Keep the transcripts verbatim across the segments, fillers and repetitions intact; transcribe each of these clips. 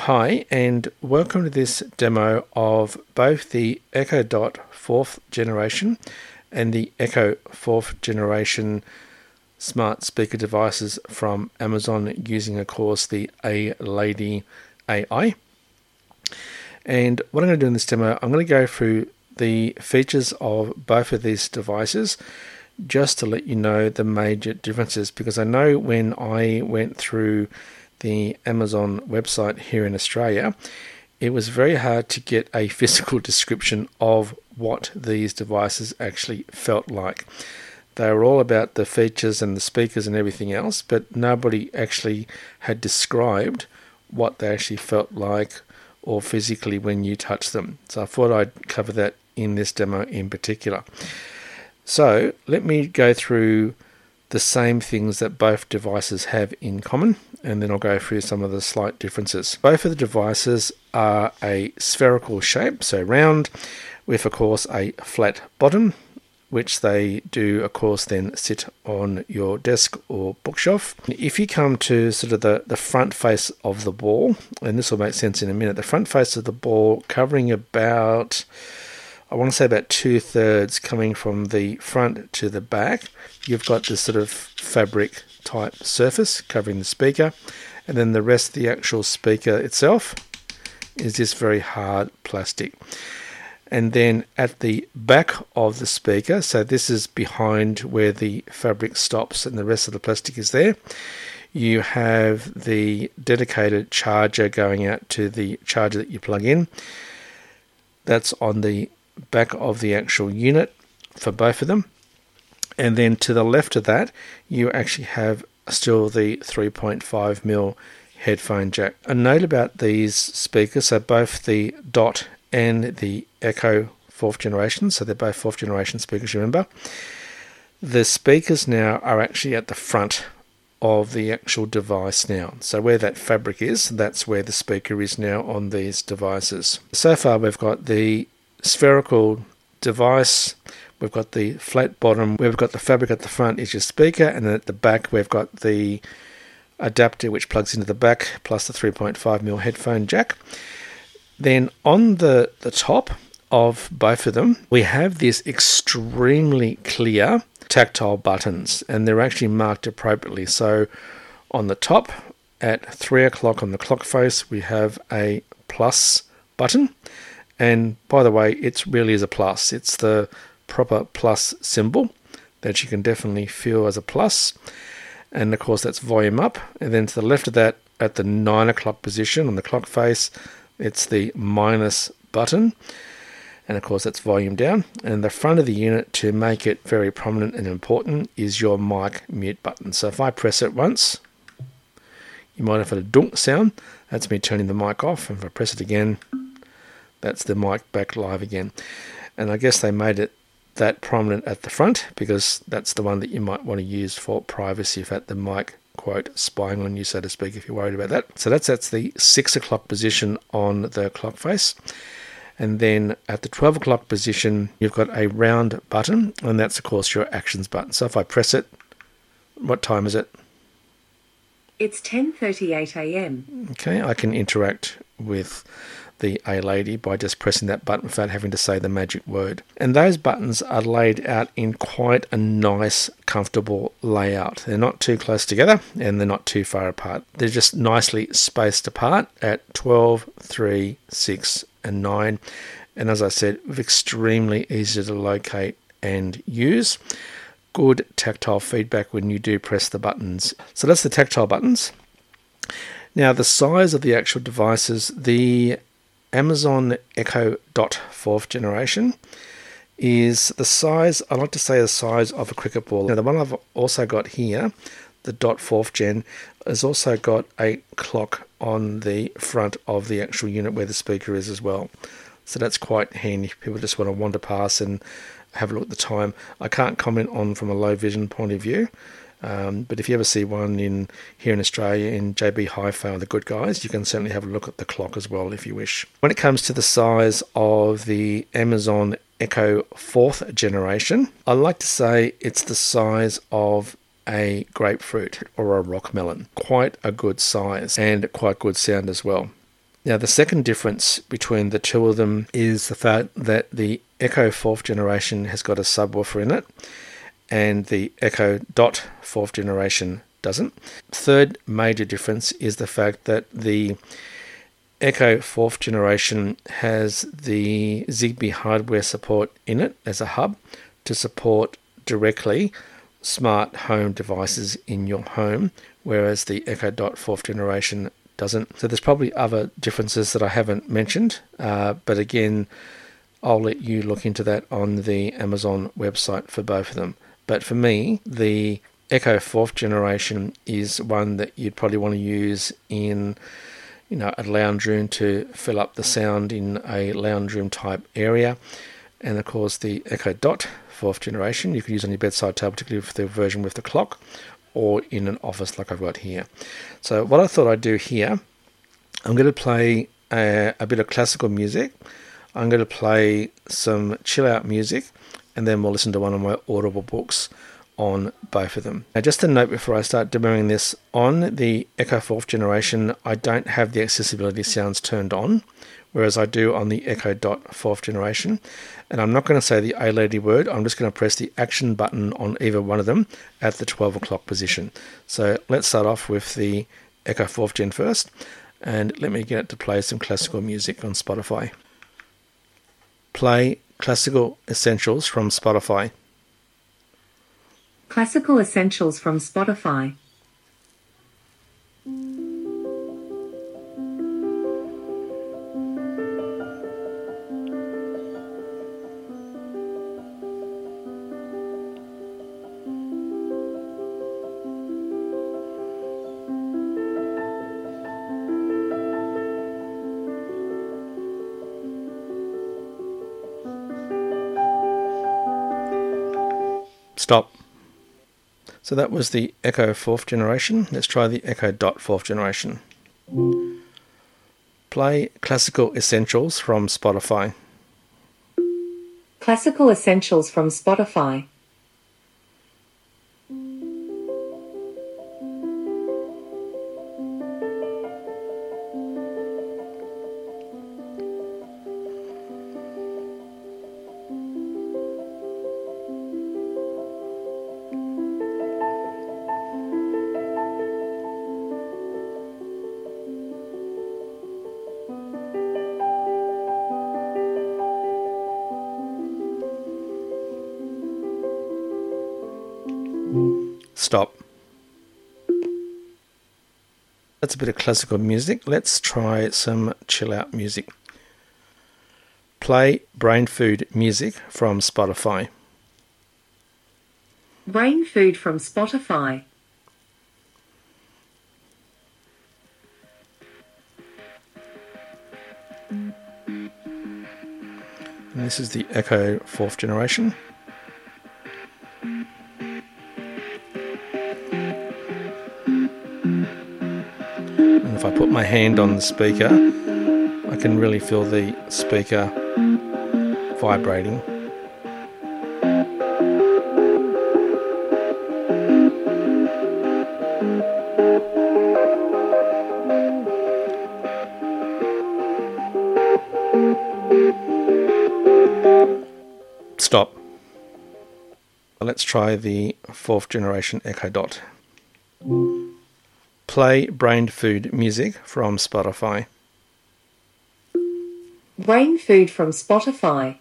Hi, and welcome to this demo of both the Echo Dot fourth generation and the Echo fourth generation smart speaker devices from Amazon using, of course, the A-Lady A I. And what I'm going to do in this demo, I'm going to go through the features of both of these devices just to let you know the major differences, because I know when I went through the Amazon website here in Australia, it was very hard to get a physical description of what these devices actually felt like. They were all about the features and the speakers and everything else, but nobody actually had described what they actually felt like or physically when you touch them. So I thought I'd cover that in this demo in particular. So let me go through the same things that both devices have in common, and then I'll go through some of the slight differences. Both of the devices are a spherical shape, so round, with of course a flat bottom, which they do of course then sit on your desk or bookshelf. If you come to sort of the, the front face of the ball, and this will make sense in a minute, the front face of the ball covering about, I want to say about two thirds coming from the front to the back, you've got this sort of fabric type surface covering the speaker, and then the rest of the actual speaker itself is this very hard plastic. And then at the back of the speaker, so this is behind where the fabric stops and the rest of the plastic is there, you have the dedicated charger going out to the charger that you plug in. That's on the back of the actual unit for both of them. And then to the left of that, you actually have still the three point five millimeter headphone jack. A note about these speakers, so both the Dot and the Echo fourth generation, so they're both fourth generation speakers, remember. The speakers now are actually at the front of the actual device now. So where that fabric is, that's where the speaker is now on these devices. So far we've got the spherical device, we've got the flat bottom, we've got the fabric at the front is your speaker, and then at the back we've got the adapter which plugs into the back plus the three point five millimeter headphone jack. Then on the, the top of both of them, we have this extremely clear tactile buttons, and they're actually marked appropriately. So on the top at three o'clock on the clock face, we have a plus button. And by the way, it really is a plus. It's the proper plus symbol that you can definitely feel as a plus. And of course, that's volume up. And then to the left of that, at the nine o'clock position on the clock face, it's the minus button. And of course, that's volume down. And the front of the unit, to make it very prominent and important, is your mic mute button. So if I press it once, you might have had a dunk sound. That's me turning the mic off. And if I press it again, that's the mic back live again. And I guess they made it that prominent at the front because that's the one that you might want to use for privacy if at the mic, quote, spying on you, so to speak, if you're worried about that. So that's, that's the six o'clock position on the clock face. And then at the twelve o'clock position, you've got a round button, and that's, of course, your actions button. So if I press it, what time is it? It's ten thirty-eight a m Okay, I can interact with the A-Lady by just pressing that button without having to say the magic word. And those buttons are laid out in quite a nice, comfortable layout. They're not too close together and they're not too far apart. They're just nicely spaced apart at twelve, three, six, and nine. And as I said, extremely easy to locate and use. Good tactile feedback when you do press the buttons. So that's the tactile buttons. Now the size of the actual devices, the Amazon Echo Dot fourth generation is the size, I like to say the size of a cricket ball. Now the one I've also got here, the Dot fourth gen, has also got a clock on the front of the actual unit where the speaker is as well. So that's quite handy if people just want to wander past and have a look at the time. I can't comment on from a low vision point of view. Um, but if you ever see one in here in Australia in J B Hi-Fi or the Good Guys, you can certainly have a look at the clock as well if you wish. When it comes to the size of the Amazon Echo fourth generation, I like to say it's the size of a grapefruit or a rock melon. Quite a good size and quite good sound as well. Now, the second difference between the two of them is the fact that the Echo fourth generation has got a subwoofer in it, and the Echo Dot fourth generation doesn't. Third major difference is the fact that the Echo fourth generation has the Zigbee hardware support in it as a hub to support directly smart home devices in your home, whereas the Echo Dot fourth generation doesn't. So there's probably other differences that I haven't mentioned, uh, but again, I'll let you look into that on the Amazon website for both of them. But for me, the Echo fourth generation is one that you'd probably want to use in, you know, a lounge room to fill up the sound in a lounge room type area. And of course, the Echo Dot fourth generation you could use on your bedside table, particularly for the version with the clock, or in an office like I've got here. So what I thought I'd do here, I'm going to play a, a bit of classical music. I'm going to play some chill out music, and then we'll listen to one of my Audible books on both of them. Now, just a note before I start demoing this, on the Echo fourth generation, I don't have the accessibility sounds turned on, whereas I do on the Echo Dot fourth generation. And I'm not going to say the A lady word, I'm just going to press the action button on either one of them at the twelve o'clock position. So let's start off with the Echo fourth gen first, and let me get it to play some classical music on Spotify. Play Classical Essentials from Spotify. Classical Essentials from Spotify. Stop. So that was the Echo fourth generation. Let's try the Echo Dot fourth generation. Play Classical Essentials from Spotify. Classical Essentials from Spotify. Stop. That's a bit of classical music. Let's try some chill out music. Play Brain Food music from Spotify. Brain Food from Spotify. And this is the Echo fourth generation. And if I put my hand on the speaker, I can really feel the speaker vibrating. Stop. Let's try the fourth generation Echo Dot. Play Brain Food music from Spotify. Brain Food from Spotify.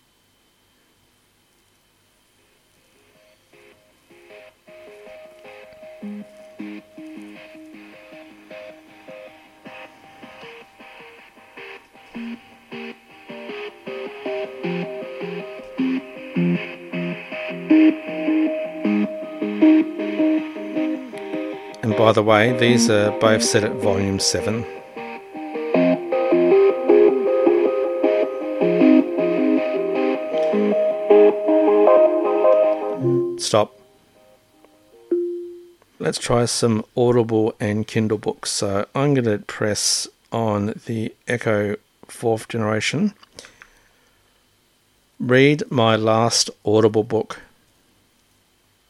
And by the way, these are both set at volume seven. Stop. Let's try some Audible and Kindle books. So I'm going to press on the Echo fourth generation. Read my last Audible book.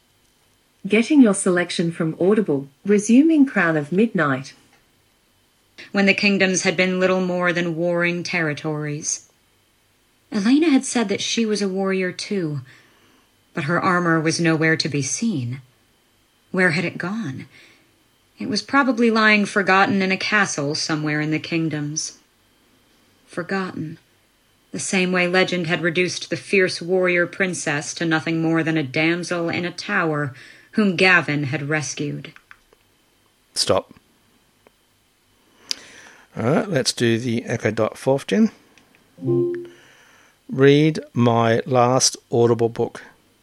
Getting your selection from Audible. Resuming Crown of Midnight. when the kingdoms had been little more than warring territories. Elena had said that she was a warrior too, but her armor was nowhere to be seen. Where had it gone? It was probably lying forgotten in a castle somewhere in the kingdoms. Forgotten, the same way legend had reduced the fierce warrior princess to nothing more than a damsel in a tower whom Gavin had rescued. Stop. Alright, let's do the Echo Dot fourth Gen. Read my last Audible book.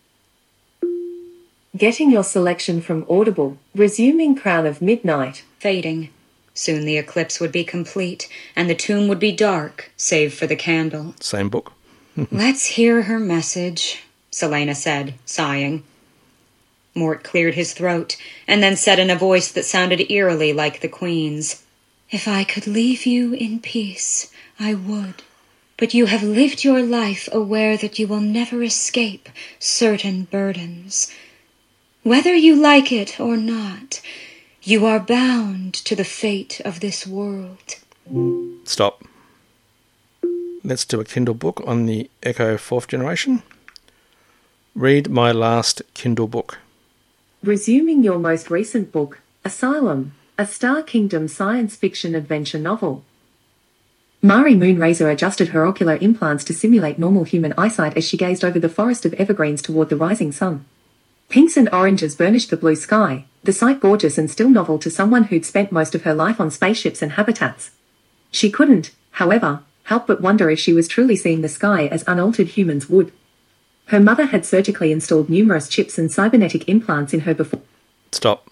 Getting your selection from Audible, resuming Crown of Midnight. Fading. Soon the eclipse would be complete, and the tomb would be dark, save for the candle. Same book. Let's hear her message, Selena said, sighing. Mort cleared his throat, and then said in a voice that sounded eerily like the Queen's, "If I could leave you in peace, I would. But you have lived your life aware that you will never escape certain burdens. Whether you like it or not, you are bound to the fate of this world." Stop. Let's do a Kindle book on the Echo fourth Generation. Read my last Kindle book. Resuming your most recent book, Asylum, a Star Kingdom science fiction adventure novel. Mari Moonrazer adjusted her ocular implants to simulate normal human eyesight as she gazed over the forest of evergreens toward the rising sun. Pinks and oranges burnished the blue sky, the sight gorgeous and still novel to someone who'd spent most of her life on spaceships and habitats. She couldn't, however, help but wonder if she was truly seeing the sky as unaltered humans would. Her mother had surgically installed numerous chips and cybernetic implants in her before... Stop.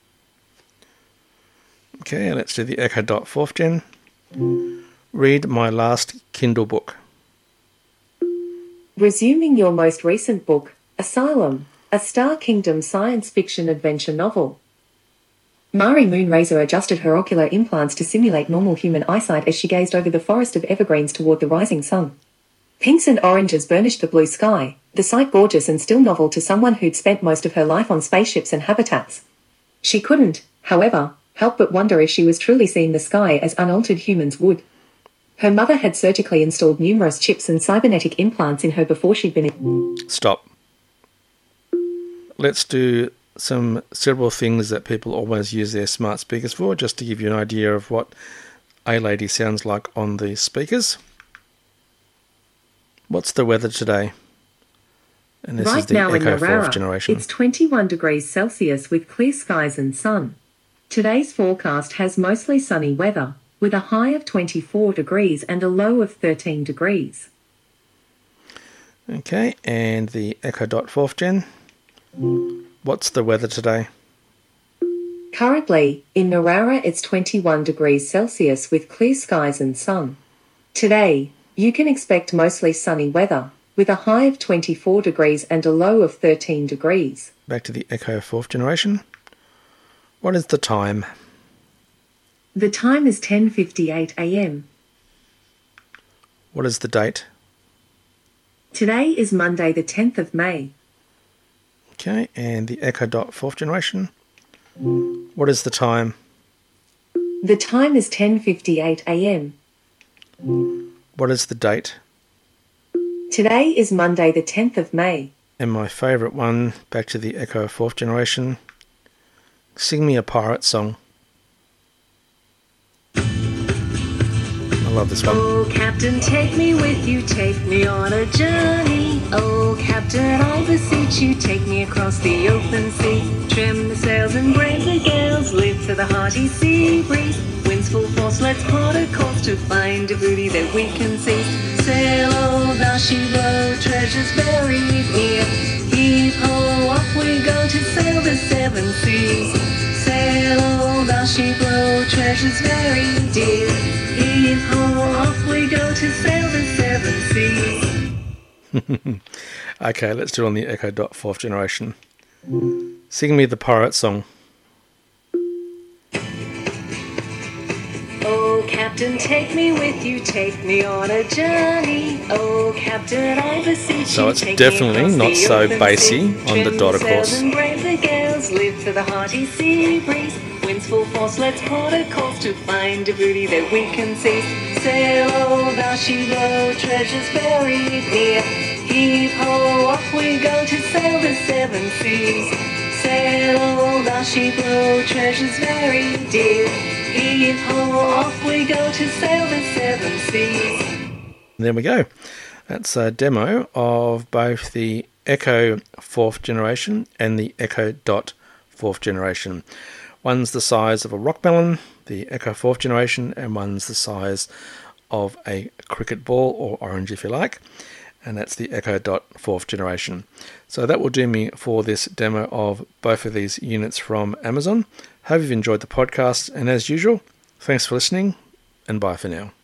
Okay, let's do the Echo Dot fourth Gen. Read my last Kindle book. Resuming your most recent book, Asylum, a Star Kingdom science fiction adventure novel. Mari Moonrazer adjusted her ocular implants to simulate normal human eyesight as she gazed over the forest of evergreens toward the rising sun. Pinks and oranges burnished the blue sky, the sight gorgeous and still novel to someone who'd spent most of her life on spaceships and habitats. She couldn't, however, help but wonder if she was truly seeing the sky as unaltered humans would. Her mother had surgically installed numerous chips and cybernetic implants in her before she'd been... In- Stop. Let's do some several things that people always use their smart speakers for, just to give you an idea of what A Lady sounds like on the speakers. What's the weather today? And this right is the now Echo in Narara, fourth Generation. It's twenty-one degrees Celsius with clear skies and sun. Today's forecast has mostly sunny weather, with a high of twenty-four degrees and a low of thirteen degrees. Okay, and the Echo Dot fourth Gen. What's the weather today? Currently, in Narara it's twenty-one degrees Celsius with clear skies and sun. Today, you can expect mostly sunny weather, with a high of twenty-four degrees and a low of thirteen degrees. Back to the Echo fourth Generation. What is the time? The time is ten fifty-eight a m. What is the date? Today is Monday the tenth of May. Okay, and the Echo Dot fourth Generation. What is the time? The time is ten fifty-eight a m. What is the date? Today is Monday the tenth of May. And my favourite one, back to the Echo fourth Generation. Sing me a pirate song. I love this one. Oh, Captain, take me with you, take me on a journey. Oh, Captain, I beseech you, take me across the open sea. Trim the sails and brave the gales, live to the hearty sea breeze. Winds full force, let's port a course to find a booty that we can seize. Sail, oh, thou she blow, treasures buried here. Heave ho, off we go to sail the seven seas. Sail, oh, thou she blow, treasures very dear. Heave ho, off we go to sail the seven seas. Okay, let's do it on the Echo Dot fourth Generation. Sing me the pirate song. Oh, Captain, take me with you, take me on a journey. Oh, Captain, I beseech you. So it's take definitely me not across the so open bassy sea. on the Trim Dot, of sails course. and brave the gales, live to the hearty sea breeze. winds full force, let's port a course to find a booty that we can seize. Sail, oh, thou she blow, treasures buried here. Heave ho, off we go to sail the seven seas. Sail, oh, thou she blow, treasures very dear. Heave ho, off we go to sail the seven seas. There we go. That's a demo of both the Echo fourth generation and the Echo Dot fourth generation. One's the size of a rock melon, the Echo fourth generation, and one's the size of a cricket ball, or orange if you like, and that's the Echo Dot fourth generation. So that will do me for this demo of both of these units from Amazon. Hope you've enjoyed the podcast, and as usual, thanks for listening, and bye for now.